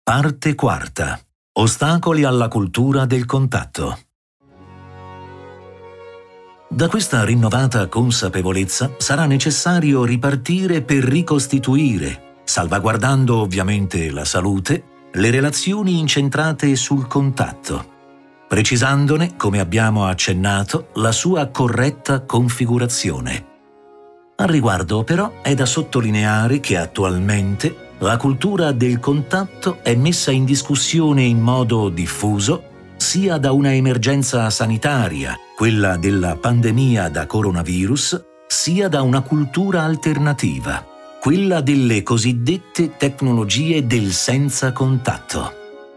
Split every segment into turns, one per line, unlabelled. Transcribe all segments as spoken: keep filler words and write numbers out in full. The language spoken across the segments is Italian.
Parte quarta. Ostacoli alla cultura del contatto. Da questa rinnovata consapevolezza sarà necessario ripartire per ricostituire, salvaguardando ovviamente la salute, le relazioni incentrate sul contatto, precisandone, come abbiamo accennato, la sua corretta configurazione. Al riguardo, però, è da sottolineare che attualmente la cultura del contatto è messa in discussione in modo diffuso sia da una emergenza sanitaria, quella della pandemia da coronavirus, sia da una cultura alternativa, quella delle cosiddette tecnologie del senza contatto.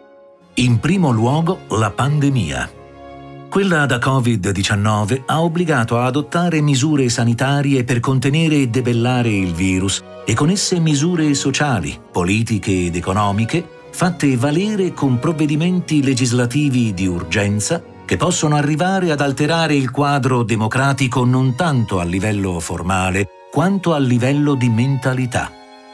In primo luogo, la pandemia. Quella da covid diciannove ha obbligato a adottare misure sanitarie per contenere e debellare il virus e con esse misure sociali, politiche ed economiche fatte valere con provvedimenti legislativi di urgenza che possono arrivare ad alterare il quadro democratico non tanto a livello formale quanto a livello di mentalità.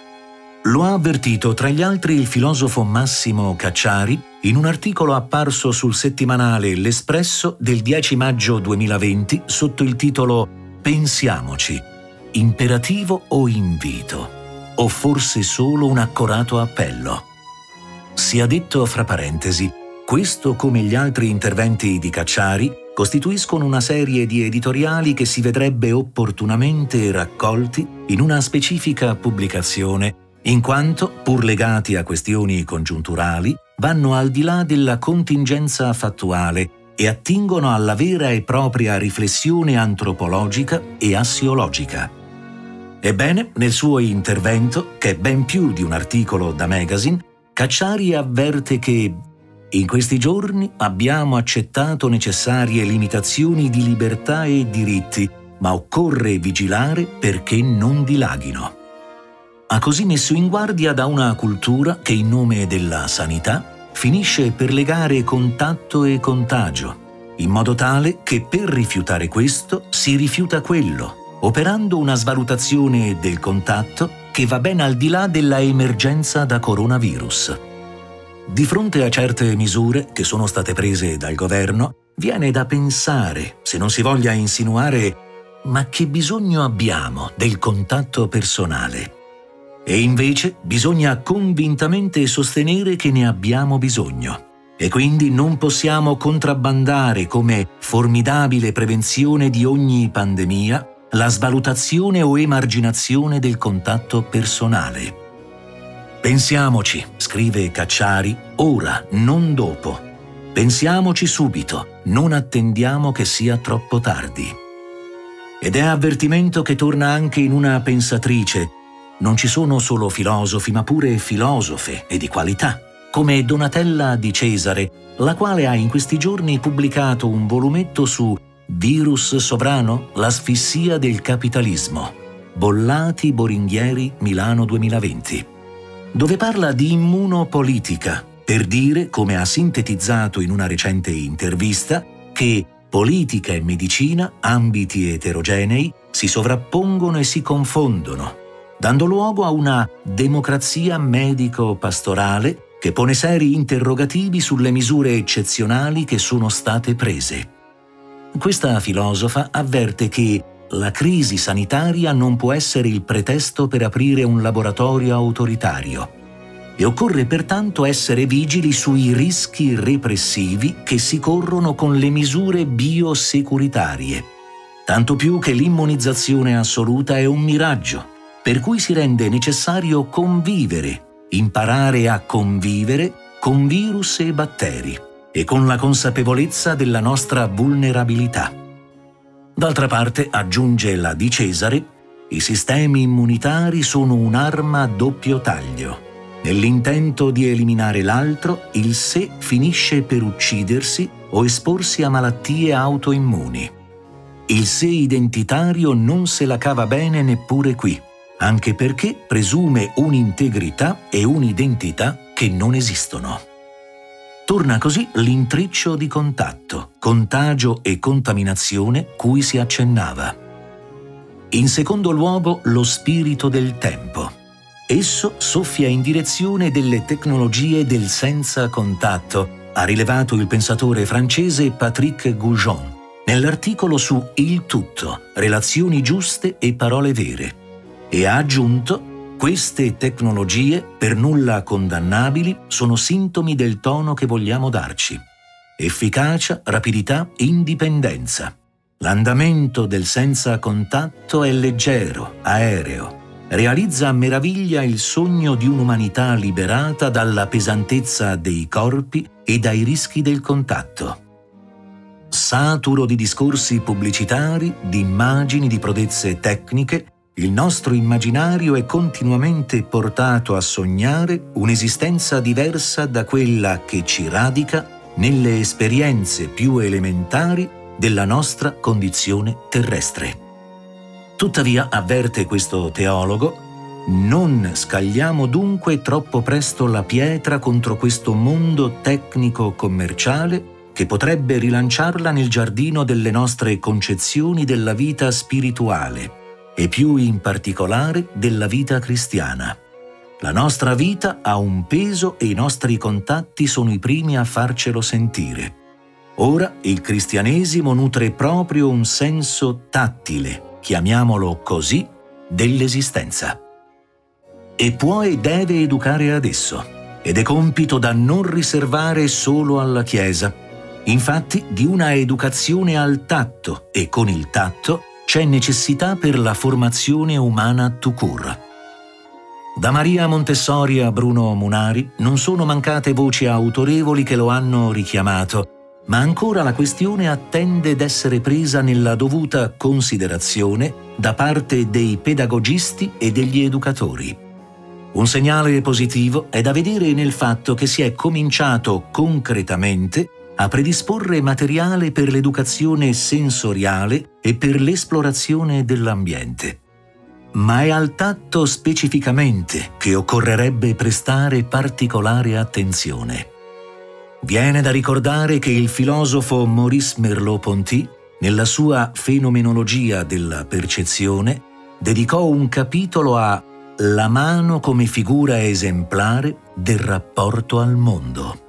Lo ha avvertito tra gli altri il filosofo Massimo Cacciari in un articolo apparso sul settimanale L'Espresso del dieci maggio duemilaventi sotto il titolo Pensiamoci, imperativo o invito, o forse solo un accorato appello. Sia detto fra parentesi, questo come gli altri interventi di Cacciari costituiscono una serie di editoriali che si vedrebbe opportunamente raccolti in una specifica pubblicazione, in quanto, pur legati a questioni congiunturali, vanno al di là della contingenza fattuale e attingono alla vera e propria riflessione antropologica e assiologica. Ebbene, nel suo intervento, che è ben più di un articolo da magazine, Cacciari avverte che in questi giorni abbiamo accettato necessarie limitazioni di libertà e diritti, ma occorre vigilare perché non dilaghino. Ha così messo in guardia da una cultura che in nome della sanità finisce per legare contatto e contagio, in modo tale che per rifiutare questo si rifiuta quello, operando una svalutazione del contatto che va ben al di là della emergenza da coronavirus. Di fronte a certe misure che sono state prese dal governo, viene da pensare, se non si voglia insinuare, ma che bisogno abbiamo del contatto personale? E invece bisogna convintamente sostenere che ne abbiamo bisogno. E quindi non possiamo contrabbandare come formidabile prevenzione di ogni pandemia la svalutazione o emarginazione del contatto personale. Pensiamoci, scrive Cacciari, ora, non dopo. Pensiamoci subito, non attendiamo che sia troppo tardi. Ed è avvertimento che torna anche in una pensatrice. Non ci sono solo filosofi, ma pure filosofe e di qualità, come Donatella Di Cesare, la quale ha in questi giorni pubblicato un volumetto su Virus sovrano? L'asfissia del capitalismo. Bollati Boringhieri, Milano duemilaventi, dove parla di immunopolitica, per dire, come ha sintetizzato in una recente intervista, che politica e medicina, ambiti eterogenei, si sovrappongono e si confondono, dando luogo a una democrazia medico-pastorale che pone seri interrogativi sulle misure eccezionali che sono state prese. Questa filosofa avverte che la crisi sanitaria non può essere il pretesto per aprire un laboratorio autoritario e occorre pertanto essere vigili sui rischi repressivi che si corrono con le misure biosecuritarie, tanto più che l'immunizzazione assoluta è un miraggio, per cui si rende necessario convivere, imparare a convivere con virus e batteri e con la consapevolezza della nostra vulnerabilità. D'altra parte, aggiunge la Di Cesare, i sistemi immunitari sono un'arma a doppio taglio. Nell'intento di eliminare l'altro, il sé finisce per uccidersi o esporsi a malattie autoimmuni. Il sé identitario non se la cava bene neppure qui, anche perché presume un'integrità e un'identità che non esistono. Torna così l'intreccio di contatto, contagio e contaminazione cui si accennava. In secondo luogo, lo spirito del tempo. Esso soffia in direzione delle tecnologie del senza contatto, ha rilevato il pensatore francese Patrick Goujon nell'articolo su Il tutto, relazioni giuste e parole vere, e ha aggiunto: queste tecnologie, per nulla condannabili, sono sintomi del tono che vogliamo darci. Efficacia, rapidità, indipendenza. L'andamento del senza contatto è leggero, aereo. Realizza a meraviglia il sogno di un'umanità liberata dalla pesantezza dei corpi e dai rischi del contatto. Saturo di discorsi pubblicitari, di immagini, di prodezze tecniche, il nostro immaginario è continuamente portato a sognare un'esistenza diversa da quella che ci radica nelle esperienze più elementari della nostra condizione terrestre. Tuttavia, avverte questo teologo, non scagliamo dunque troppo presto la pietra contro questo mondo tecnico-commerciale che potrebbe rilanciarla nel giardino delle nostre concezioni della vita spirituale e più in particolare della vita cristiana. La nostra vita ha un peso e i nostri contatti sono i primi a farcelo sentire. Ora il cristianesimo nutre proprio un senso tattile, chiamiamolo così, dell'esistenza. E può e deve educare ad esso, ed è compito da non riservare solo alla Chiesa. Infatti, di una educazione al tatto, e con il tatto c'è necessità per la formazione umana tout court. Da Maria Montessori a Bruno Munari non sono mancate voci autorevoli che lo hanno richiamato, ma ancora la questione attende d'essere presa nella dovuta considerazione da parte dei pedagogisti e degli educatori. Un segnale positivo è da vedere nel fatto che si è cominciato concretamente a predisporre materiale per l'educazione sensoriale e per l'esplorazione dell'ambiente. Ma è al tatto specificamente che occorrerebbe prestare particolare attenzione. Viene da ricordare che il filosofo Maurice Merleau-Ponty, nella sua Fenomenologia della percezione, dedicò un capitolo a La mano come figura esemplare del rapporto al mondo.